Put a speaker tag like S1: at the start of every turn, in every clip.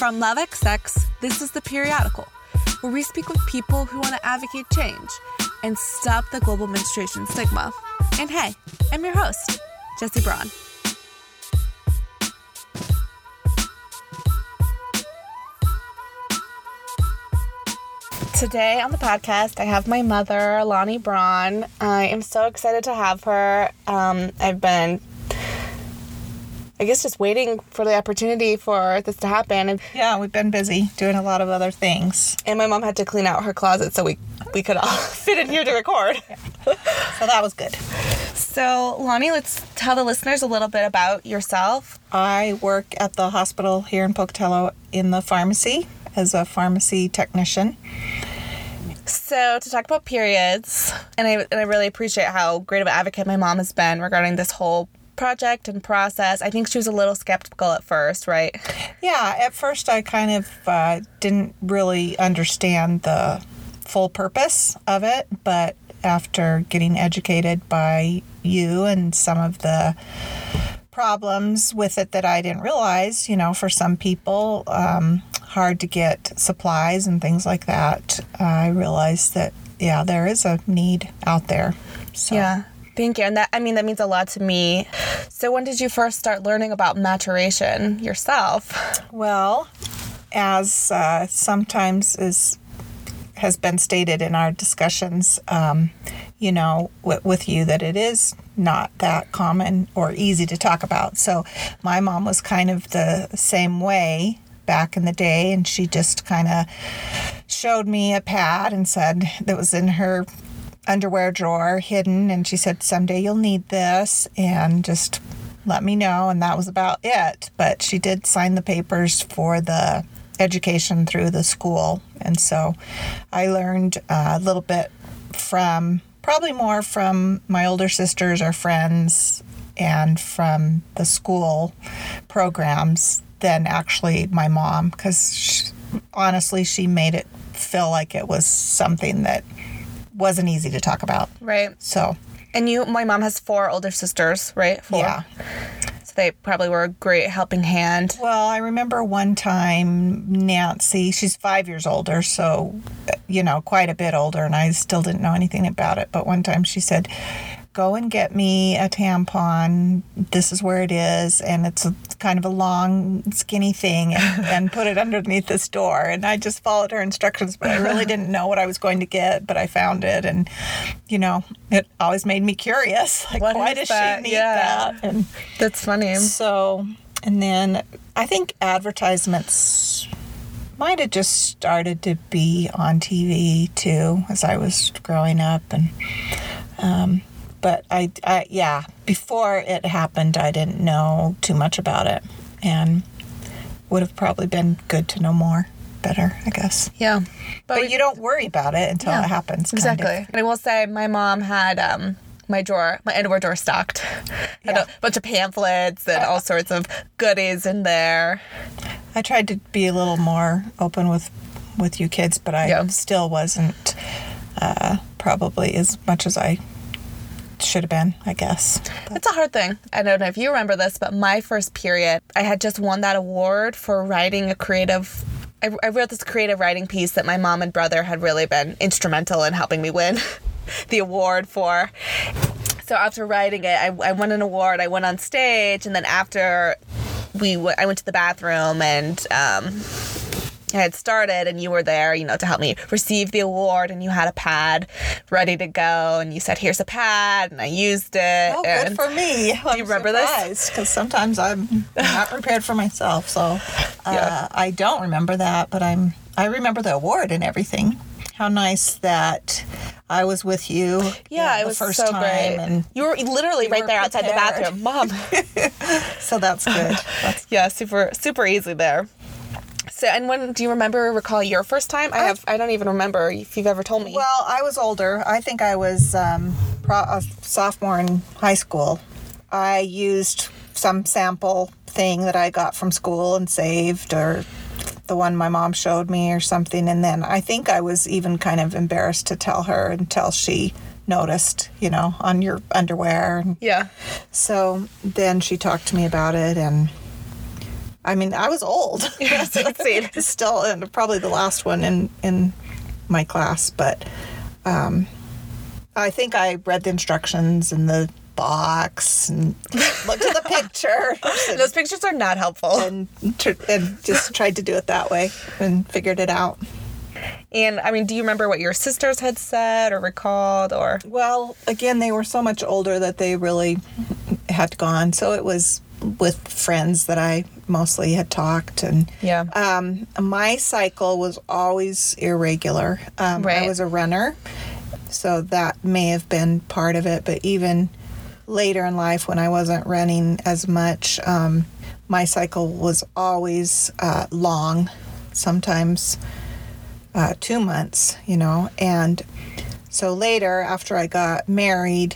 S1: From Love XX, this is The Periodical, where we speak with people who want to advocate change and stop the global menstruation stigma. And hey, I'm your host, Jessie Braun. Today on the podcast, I have my mother, Lonnie Braun. I am so excited to have her. I've been, just waiting for the opportunity for this to happen.
S2: Yeah, we've been busy doing a lot of other things.
S1: And my mom had to clean out her closet so we could all fit in here to record.
S2: Yeah. So that was good.
S1: So, Lonnie, let's tell the listeners a little bit about yourself.
S2: I work at the hospital here in Pocatello in the pharmacy as a pharmacy technician.
S1: So, to talk about periods, and I really appreciate how great of an advocate my mom has been regarding this whole project and process. I think she was a little skeptical at first, right?
S2: Yeah, at first I kind of didn't really understand the full purpose of it, but after getting educated by you and some of the problems with it that I didn't realize, for some people, hard to get supplies and things like that, I realized that, there is a need out there. So.
S1: Yeah. Thank you. And that means a lot to me. So when did you first start learning about maturation yourself?
S2: Well, as sometimes has been stated in our discussions, with you, that it is not that common or easy to talk about. So my mom was kind of the same way back in the day, and she just kind of showed me a pad and said that was in her underwear drawer hidden, and she said, someday you'll need this and just let me know. And that was about it. But she did sign the papers for the education through the school, and so I learned a little bit probably more from my older sisters or friends and from the school programs than actually my mom, because honestly she made it feel like it was something that wasn't easy to talk about.
S1: Right.
S2: So.
S1: And my mom has 4 older sisters, right? 4.
S2: Yeah.
S1: So they probably were a great helping hand.
S2: Well, I remember one time Nancy, she's 5 years older, so, quite a bit older, and I still didn't know anything about it. But one time she said, go and get me a tampon. This is where it is. And it's kind of a long, skinny thing, and put it underneath this door. And I just followed her instructions, but I really didn't know what I was going to get, but I found it. And, it always made me curious. Like, why does she need that? And
S1: that's funny.
S2: So, and then I think advertisements might have just started to be on TV too as I was growing up. And, but I before it happened, I didn't know too much about it, and would have probably been good to know better, I guess.
S1: Yeah.
S2: But you don't worry about it until it happens.
S1: Exactly.
S2: Kind of.
S1: And I will say my mom had my underwear drawer stocked. Had a bunch of pamphlets and all sorts of goodies in there.
S2: I tried to be a little more open with you kids, but I still wasn't probably as much as I should have been, I guess. But.
S1: It's a hard thing. I don't know if you remember this, but my first period, I had just won that award for writing a creative... I wrote this creative writing piece that my mom and brother had really been instrumental in helping me win the award for. So after writing it, I won an award. I went on stage, and then after I went to the bathroom, and I had started, and you were there, to help me receive the award, and you had a pad ready to go, and you said, here's a pad, and I used it.
S2: Oh, good for me.
S1: Do you remember this?
S2: Because sometimes I'm not prepared for myself, so I don't remember that, but I remember the award and everything. How nice that I was with you.
S1: Yeah, it was
S2: the first
S1: so
S2: time,
S1: great.
S2: And
S1: you were literally right there outside the bathroom. Mom.
S2: So that's good.
S1: Yeah, super, super easy there. So, and do you recall your first time? I don't even remember if you've ever told me.
S2: Well, I was older. I think I was a sophomore in high school. I used some sample thing that I got from school and saved, or the one my mom showed me or something. And then I think I was even kind of embarrassed to tell her until she noticed, on your underwear.
S1: Yeah.
S2: So then she talked to me about it, and I mean, I was old.
S1: Yes, let's see.
S2: Still, and probably the last one in my class, but I think I read the instructions in the box and looked at the picture.
S1: Those pictures are not helpful.
S2: And just tried to do it that way and figured it out.
S1: And, I mean, do you remember what your sisters had said or recalled or?
S2: Well, again, they were so much older that they really had gone. So it was with friends that I mostly had talked. And
S1: Yeah.
S2: my cycle was always irregular.
S1: Right.
S2: I was a runner, so that may have been part of it. But even later in life, when I wasn't running as much, my cycle was always long, sometimes 2 months, and so later after I got married,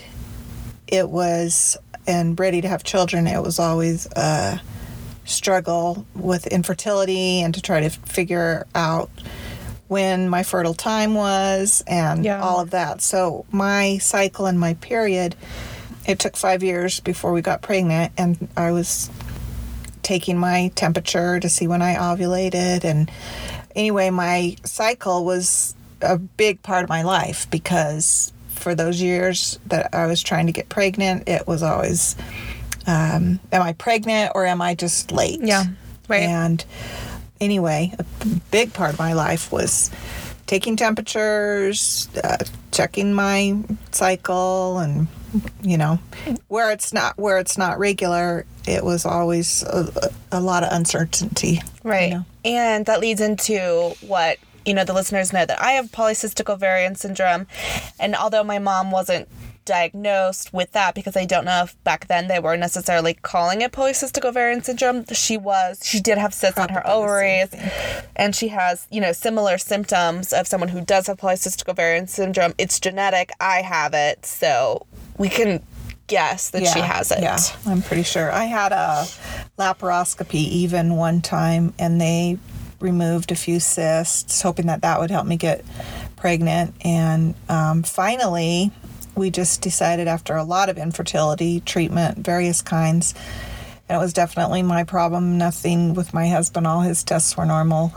S2: and ready to have children, it was always a struggle with infertility and to try to figure out when my fertile time was and all of that. So my cycle and my period, it took 5 years before we got pregnant, and I was taking my temperature to see when I ovulated. And anyway, my cycle was a big part of my life because for those years that I was trying to get pregnant, it was always, am I pregnant or am I just late?
S1: Yeah, right.
S2: And anyway, a big part of my life was taking temperatures, checking my cycle, and where it's not regular, it was always a lot of uncertainty.
S1: Right. And that leads into what, the listeners know that I have polycystic ovarian syndrome. And although my mom wasn't diagnosed with that, because I don't know if back then they were necessarily calling it polycystic ovarian syndrome, she did have cysts on her ovaries, and she has, similar symptoms of someone who does have polycystic ovarian syndrome. It's genetic. I have it. So we can guess that she has it.
S2: Yeah, I'm pretty sure. I had a laparoscopy even one time, and they removed a few cysts, hoping that would help me get pregnant. And finally, we just decided, after a lot of infertility treatment, various kinds, and it was definitely my problem, nothing with my husband, all his tests were normal,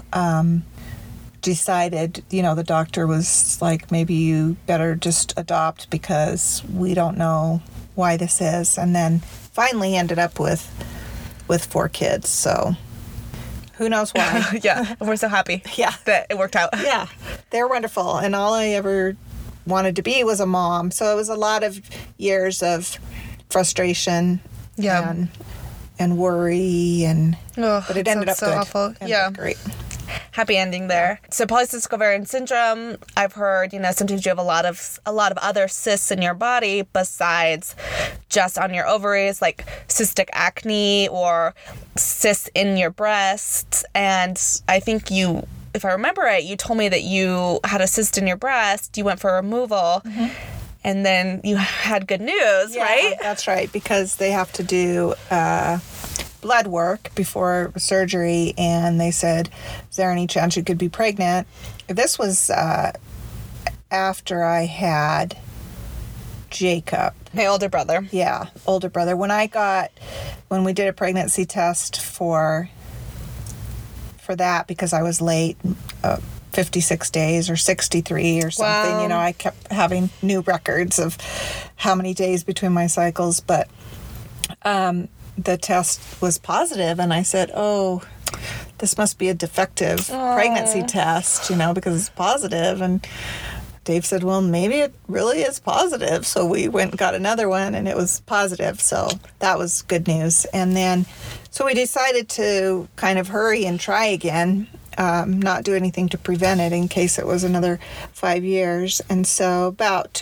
S2: decided, the doctor was like, maybe you better just adopt because we don't know why this is. And then finally ended up with 4 kids. So who knows why?
S1: Yeah, we're so happy.
S2: Yeah,
S1: that it worked out.
S2: Yeah, they're wonderful, and all I ever wanted to be was a mom. So it was a lot of years of frustration, and worry, but it ended up
S1: so
S2: good.
S1: Awful.
S2: Ended up great.
S1: Happy ending there. So polycystic ovarian syndrome, I've heard, sometimes you have a lot of other cysts in your body besides just on your ovaries, like cystic acne or cysts in your breasts. And I think if I remember right, you told me that you had a cyst in your breast, you went for removal, and then you had good news, right?
S2: That's right, because they have to do blood work before surgery, and they said, is there any chance you could be pregnant? This was after I had Jacob.
S1: My older brother.
S2: Yeah, older brother. When we did a pregnancy test for that, because I was late, 56 days or 63 or something,
S1: Wow.
S2: I kept having new records of how many days between my cycles, but the test was positive, and I said, oh, this must be a defective pregnancy test, because it's positive. And Dave said, well, maybe it really is positive. So we went and got another one, and it was positive. So that was good news. And then, so we decided to kind of hurry and try again, not do anything to prevent it in case it was another 5 years. And so about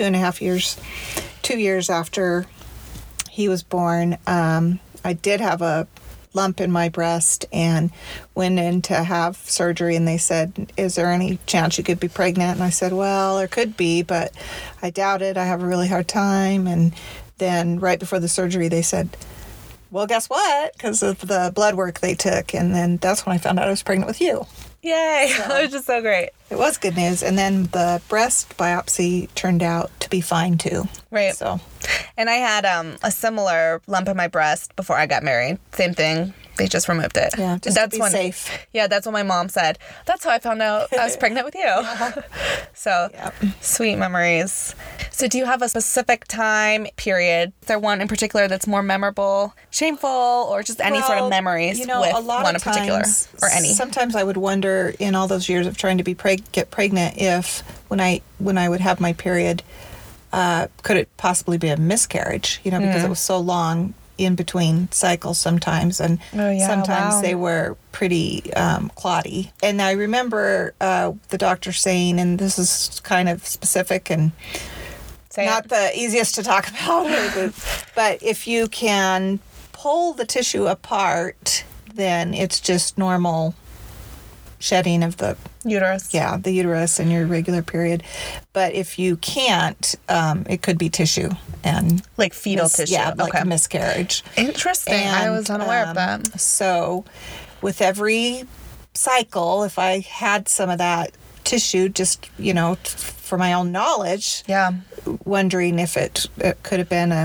S2: 2 years after he was born, I did have a lump in my breast and went in to have surgery, and they said, is there any chance you could be pregnant? And I said, well, there could be, but I doubt it. I have a really hard time. And then right before the surgery, they said, well, guess what? Because of the blood work they took. And then that's when I found out I was pregnant with you.
S1: Yay. That was just so great.
S2: It was good news. And then the breast biopsy turned out to be fine too.
S1: Right.
S2: So,
S1: and I had a similar lump in my breast before I got married. Same thing. they just removed it.
S2: Yeah, just
S1: that's
S2: to be safe.
S1: Yeah, that's what my mom said. That's how I found out I was pregnant with you. So, sweet memories. So do you have a specific time period? Is there one in particular that's more memorable, shameful, or just any sort of memories with
S2: a lot
S1: one
S2: of
S1: in particular?
S2: times,
S1: Or any?
S2: Sometimes I would wonder in all those years of trying to get pregnant if when I would have my period, could it possibly be a miscarriage? Because it was so long in between cycles sometimes, and sometimes they were pretty clotty. And I remember the doctor saying, and this is kind of specific and not the easiest to talk about, but if you can pull the tissue apart, then it's just normal shedding of the
S1: uterus.
S2: Yeah, the uterus and your regular period. But if you can't, it could be tissue and
S1: like fetal tissue.
S2: Yeah, like a miscarriage.
S1: Interesting. I was unaware of that.
S2: So with every cycle, if I had some of that tissue, just, for my own knowledge, wondering if it could have been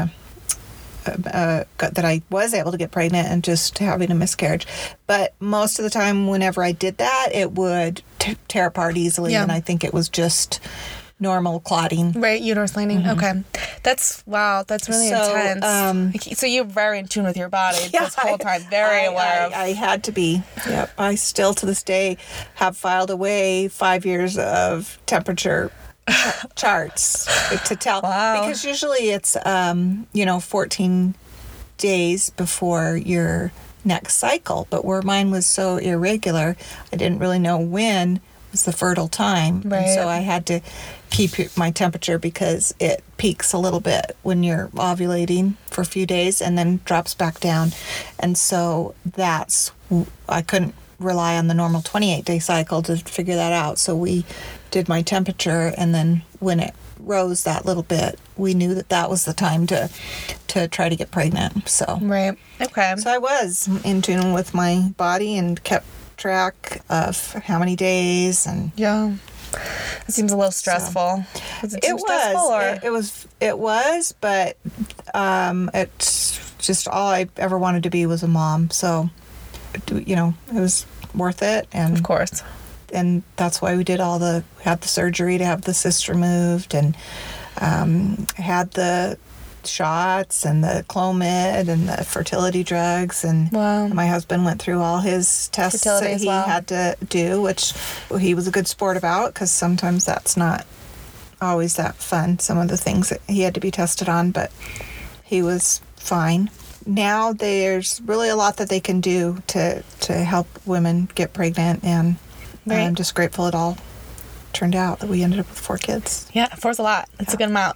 S2: that I was able to get pregnant and just having a miscarriage. But most of the time, whenever I did that, it would tear apart easily, and I think it was just normal clotting.
S1: Right, uterus lining. Okay. That's really intense. So you're very in tune with your body this whole time, very aware of.
S2: I had to be. Yep. I still to this day have filed away 5 years of temperature charts to tell.
S1: Wow.
S2: Because usually it's 14 days before your next cycle, but where mine was so irregular, I didn't really know when was the fertile time.
S1: Right.
S2: And so I had to keep my temperature because it peaks a little bit when you're ovulating for a few days and then drops back down. And so I couldn't rely on the normal 28-day cycle to figure that out. So we did my temperature, and then when it rose that little bit, we knew that was the time to try to get pregnant. So
S1: right. Okay.
S2: So I was in tune with my body and kept track of how many days and
S1: it seems a little stressful. Was it too stressful? Or?
S2: It was, but it's just all I ever wanted to be was a mom. So, it was worth it. And
S1: of course.
S2: And that's why we had the surgery to have the cyst removed, and had the shots and the Clomid and the fertility drugs, and my husband went through all his tests that he had to do, which he was a good sport about, because sometimes that's not always that fun, some of the things that he had to be tested on, but he was fine. Now there's really a lot that they can do to help women get pregnant, and I'm just grateful it all turned out that we ended up with 4 kids.
S1: Yeah, 4's a lot. It's a good amount.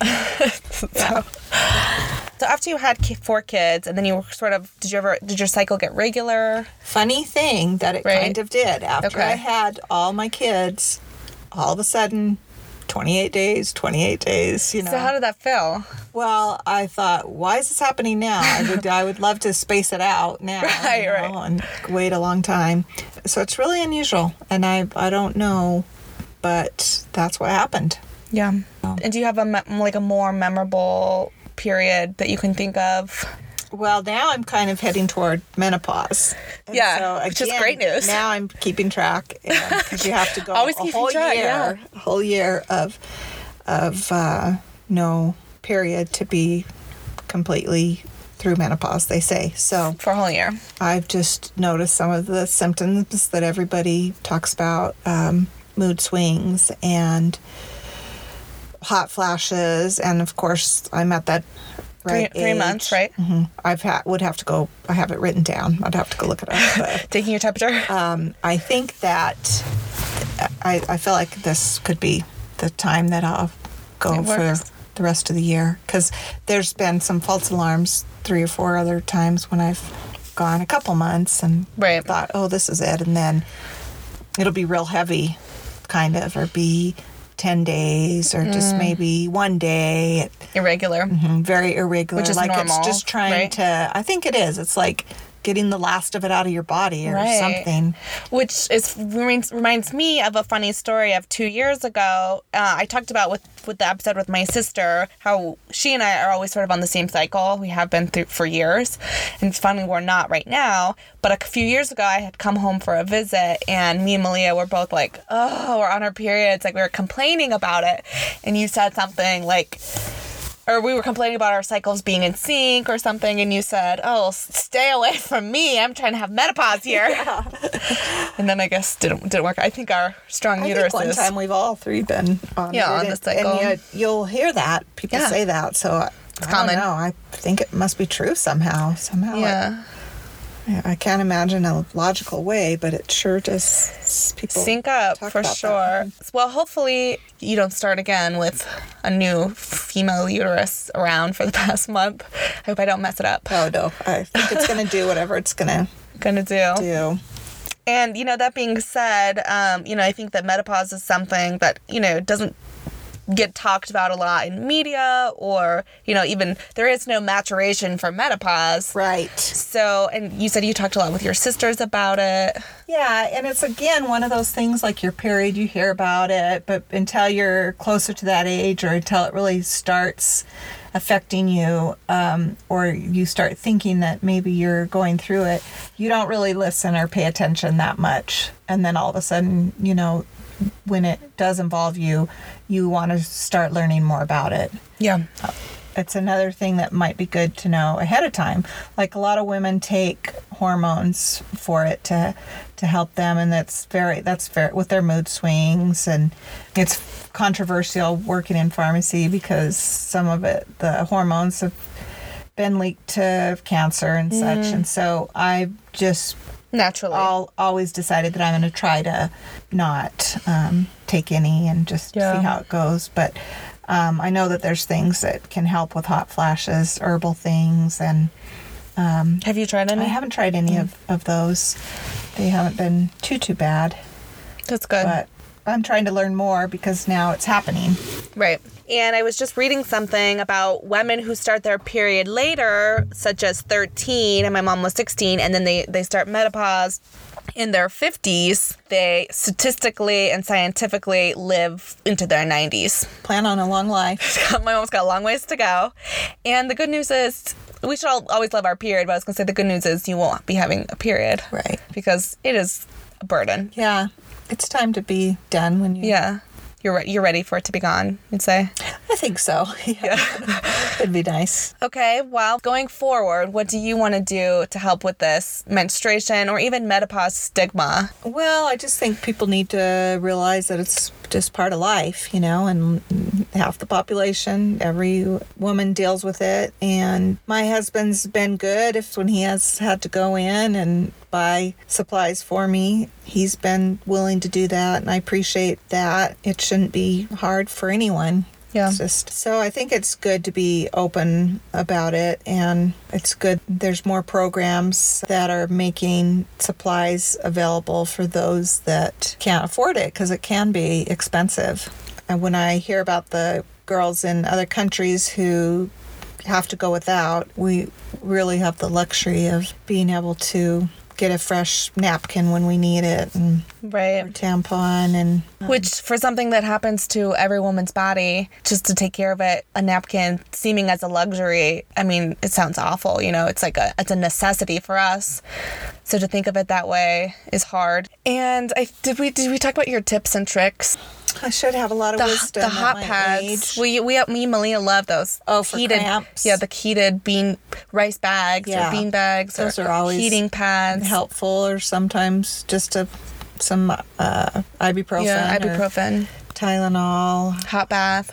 S1: So after you had 4 kids, and then you were did your cycle get regular?
S2: Funny thing that it kind of did. After I had all my kids, all of a sudden, 28 days.
S1: So how did that feel?
S2: Well, I thought, why is this happening now? I would love to space it out now.
S1: Right.
S2: And wait a long time. So it's really unusual, and I don't know, but that's what happened.
S1: Yeah. And do you have a more memorable period that you can think of?
S2: Well, now I'm kind of heading toward menopause. And
S1: which is great news.
S2: Now I'm keeping track, because you have to go
S1: Always
S2: a whole year of no period to be completely through menopause, they say. So
S1: for a whole year.
S2: I've just noticed some of the symptoms that everybody talks about, mood swings and hot flashes, and of course I'm at that right
S1: 3 months, right?
S2: Mm-hmm. I have it written down. I'd have to go look it up. But,
S1: taking your temperature?
S2: I think that I feel like this could be the time that I'll go for the rest of the year, because there's been some false alarms 3 or 4 other times when I've gone a couple months and thought, oh, this is it, and then it'll be real heavy, kind of, or be 10 days or just maybe 1 day.
S1: Irregular.
S2: Very irregular.
S1: Which is normal,
S2: it's just trying to, I think it is. It's like getting the last of it out of your body or something.
S1: Which reminds me of a funny story of 2 years ago. I talked about with the episode with my sister, how she and I are always sort of on the same cycle. We have been through for years. And it's funny we're not right now. But a few years ago, I had come home for a visit, and me and Malia were both like, oh, we're on our periods. Like, we were complaining about it. And you said something like, or we were complaining about our cycles being in sync or something, and you said, oh, stay away from me. I'm trying to have menopause here. Yeah. And then I guess didn't work. I think our strong uteruses.
S2: I think one time we've all three been on
S1: the cycle.
S2: And you'll hear that. People say that. So it's common. I don't know. I think it must be true somehow.
S1: Yeah.
S2: I can't imagine a logical way, but it sure does. People
S1: sync up for sure. That. Well, hopefully you don't start again with a new female uterus around for the past month. I hope I don't mess it up.
S2: Oh, no. I think it's going to do whatever it's going to do.
S1: And, that being said, I think that menopause is something that, doesn't get talked about a lot in media, or even there is no maturation for menopause,
S2: right?
S1: So, and you said you talked a lot with your sisters about it.
S2: Yeah, and it's again one of those things like your period, you hear about it, but until you're closer to that age, or until it really starts affecting you, or you start thinking that maybe you're going through it, you don't really listen or pay attention that much. And then all of a sudden, when it does involve you, you want to start learning more about it.
S1: Yeah.
S2: It's another thing that might be good to know ahead of time. Like, a lot of women take hormones for it to help them, and that's very with their mood swings, and it's controversial working in pharmacy because some of the hormones have been leaked to cancer and such. And so I just
S1: naturally
S2: always decided that I'm going to try to not take any and just see how it goes. But I know that there's things that can help with hot flashes, herbal things, and
S1: have you tried any?
S2: I haven't tried any of those. They haven't been too bad.
S1: That's good.
S2: But I'm trying to learn more because now it's happening.
S1: Right. And I was just reading something about women who start their period later, such as 13, and my mom was 16, and then they start menopause in their 50s. They statistically and scientifically live into their 90s.
S2: Plan on a long life.
S1: My mom's got a long ways to go. And the good news is, we should always love our period, but I was going to say the good news is you won't be having a period.
S2: Right.
S1: Because it is a burden.
S2: Yeah. It's time to be done when you...
S1: Yeah. You're ready for it to be gone, you'd say?
S2: I think so. Yeah. It'd be nice.
S1: Okay, well, going forward, what do you want to do to help with this menstruation or even menopause stigma?
S2: Well, I just think people need to realize that it's just part of life, and half the population, every woman deals with it. And my husband's been good when he has had to go in and buy supplies for me. He's been willing to do that, and I appreciate that. It shouldn't be hard for anyone. Yeah. So I think it's good to be open about it, and it's good there's more programs that are making supplies available for those that can't afford it, because it can be expensive. And when I hear about the girls in other countries who have to go without, we really have the luxury of being able to get a fresh napkin when we need it, and
S1: right,
S2: or tampon, and
S1: which for something that happens to every woman's body, just to take care of it, a napkin seeming as a luxury. I mean, it sounds awful, it's like it's a necessity for us. So to think of it that way is hard. And did we talk about your tips and tricks?
S2: I should have a lot of wisdom.
S1: The hot pads. Me and Malia love those.
S2: Oh, for cramps.
S1: Yeah, the heated rice bags or bean bags.
S2: Those
S1: or
S2: are always
S1: heating pads.
S2: Helpful, or sometimes just some ibuprofen.
S1: Yeah, ibuprofen.
S2: Tylenol.
S1: Hot bath.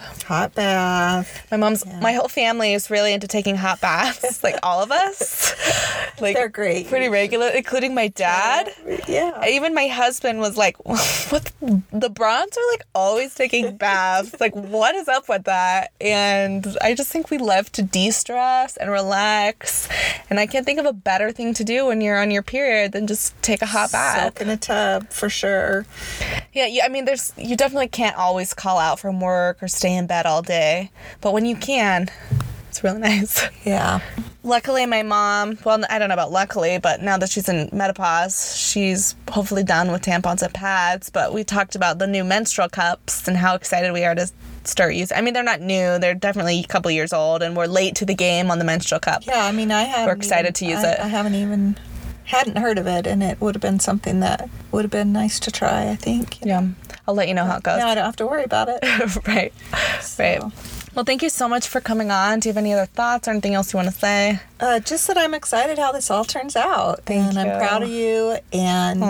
S1: My whole family is really into taking hot baths, like all of us. Like,
S2: they're great.
S1: Pretty regular, including my dad.
S2: Yeah.
S1: Even my husband was like, what? The Brons are like always taking baths. Like, what is up with that? And I just think we love to de-stress and relax. And I can't think of a better thing to do when you're on your period than just take a hot bath.
S2: Soak in a tub, for sure.
S1: Yeah, I mean, you definitely can't always call out from work or stay in bed all day. But when you can, it's really nice.
S2: Yeah.
S1: luckily my mom, well, I don't know about luckily, but now that she's in menopause, she's hopefully done with tampons and pads. But we talked about the new menstrual cups and how excited we are to start using. I mean, they're not new. They're definitely a couple years old, and we're late to the game on the menstrual cup.
S2: Yeah, I mean, we're
S1: excited to use it.
S2: I hadn't heard of it, and it would have been something that would have been nice to try, I think.
S1: Yeah. I'll let you know how it goes.
S2: No, I don't have to worry about it.
S1: Right. Well, thank you so much for coming on. Do you have any other thoughts or anything else you want to say?
S2: Just that I'm excited how this all turns out.
S1: Thank you.
S2: I'm proud of you. And,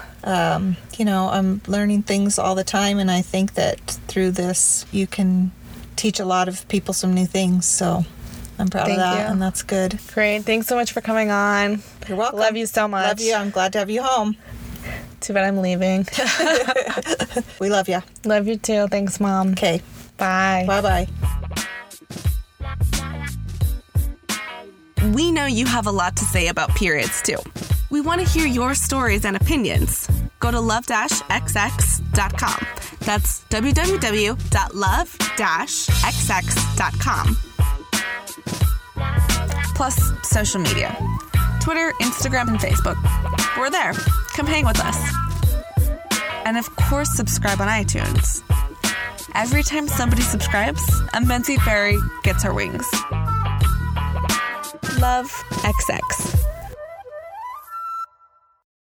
S2: I'm learning things all the time. And I think that through this, you can teach a lot of people some new things. So I'm proud of that. And that's good.
S1: Great. Thanks so much for coming on.
S2: You're welcome.
S1: Love you so much.
S2: Love you. I'm glad to have you home.
S1: Too bad I'm leaving.
S2: We love you.
S1: Love you too. Thanks, Mom.
S2: Okay.
S1: Bye.
S2: Bye-bye.
S3: We know you have a lot to say about periods, too. We want to hear your stories and opinions. Go to love-xx.com. That's www.love-xx.com. Plus, social media. Twitter, Instagram, and Facebook. We're there. Come hang with us. And of course, subscribe on iTunes. Every time somebody subscribes, a Menzie Fairy gets her wings. Love, XX.